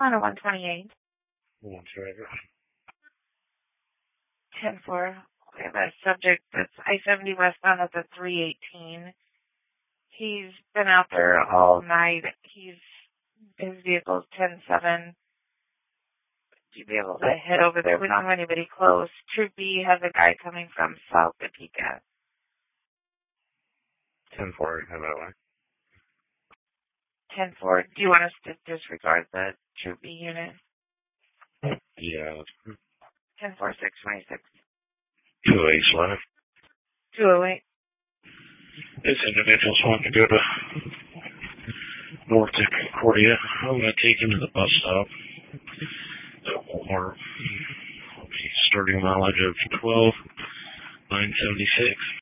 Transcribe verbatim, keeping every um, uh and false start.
on a one twenty-eight. One driver. ten four. We have a subject that's I seventy westbound at the three eighteen. He's been out there all night. He's his vehicle's ten seven. Would you be able to head over there? We don't have anybody close. Troop B has a guy coming from South Topeka. ten four, head that way. ten four. Do you want us to disregard the Troop B unit? Yeah. ten four six twenty-six. two oh eight left. two oh eight. This individual's wanting to go to North Concordia. I'm going to take him to the bus stop. Or I'll be starting mileage of twelve nine seventy-six.